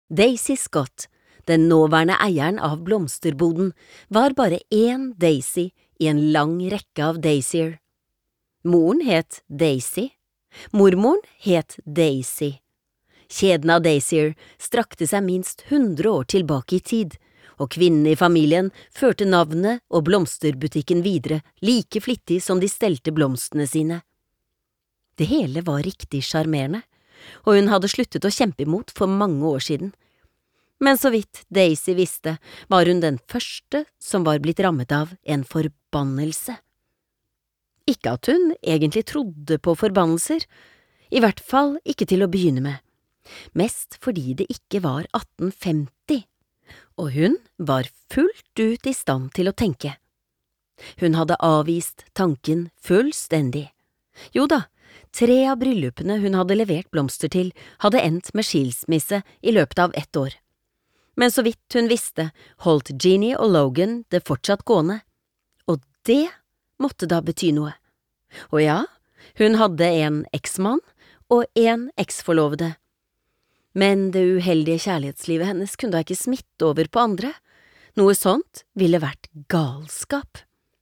Daisy Scott, den nåværende eieren av blomsterboden, var bare én Daisy i en lang rekke av Daisyer. Moren het Daisy, mormoren het Daisy. Kjeden av Daisyer strakte seg minst 100 år tilbake i tid, og kvinnene i familien førte navnet og blomsterbutikken videre like flittig som de stelte blomstene sine. Det hele var riktig sjarmerende, og hun hadde sluttet å kjempe imot for mange år siden. Men så vidt Daisy visste, var hun den første som var blitt rammet av en forbannelse. Ikke at hun egentlig trodde på forbannelser, i hvert fall ikke til å begynne med, mest fordi det ikke var 1850, og hun var fullt ut i stand til å tenke. Hun hadde avvist tanken fullstendig. Jo da, 3 av bryllupene hun hadde levert blomster til, hadde endt med skilsmisse i løpet av 1 år. Men så vidt hun visste, holdt Jeannie og Logan det fortsatt gående, og det måtte da bety noe. Og ja, hun hadde en eksmann og en eksforlovede. Men det uheldige kjærlighetslivet hennes kunne da ikke smitte over på andre. Noe sånt ville vært galskap.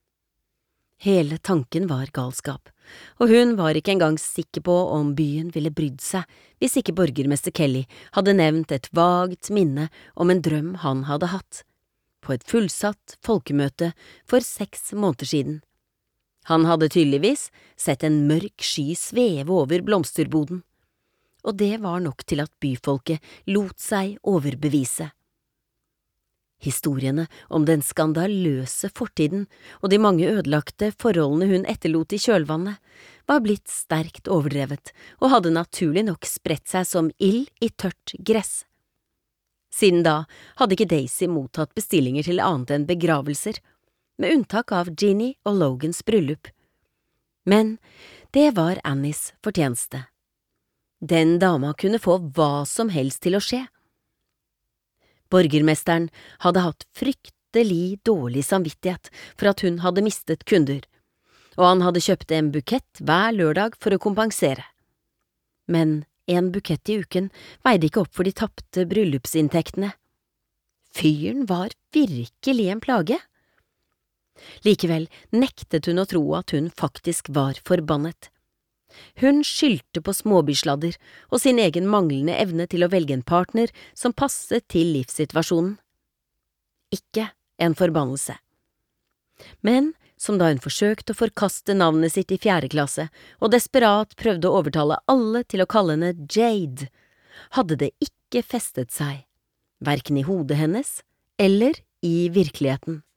Hele tanken var galskap, og hun var ikke engang sikker på om byen ville brydd seg hvis ikke borgermester Kelly hadde nevnt et vagt minne om en drøm han hadde hatt, på et fullsatt folkemøte for 6 måneder siden. Han hadde tydeligvis sett en mørk sky sveve over blomsterboden, og det var nok til at byfolket lot seg overbevise. Historiene om den skandaløse fortiden og de mange ødelagte forholdene hun etterlot i kjølvannet, var blitt sterkt overdrevet og hadde naturlig nok spredt seg som ild i tørt gress. Siden da hadde ikke Daisy mottatt bestillinger til annet enn begravelser, med unntak av Jeannie og Logans bryllup. Men det var Annies fortjeneste. Den dama kunne få hva som helst til å skje. Borgermesteren hadde hatt fryktelig dårlig samvittighet for at hun hadde mistet kunder, og han hadde kjøpt en bukett hver lørdag for å kompensere. Men en bukett i uken veide ikke opp for de tapte bryllupsinntektene. Fyren var virkelig en plage. Likevel nektet hun å tro at hun faktisk var forbannet. Hun skyldte på småbysladder og sin egen manglende evne til å velge en partner som passet til livssituasjonen. Ikke en forbannelse. Men som da hun forsøkte å forkaste navnet sitt i 4. klasse og desperat prøvde å overtale alle til å kalle henne Jade, hadde det ikke festet seg, hverken i hodet hennes eller i virkeligheten.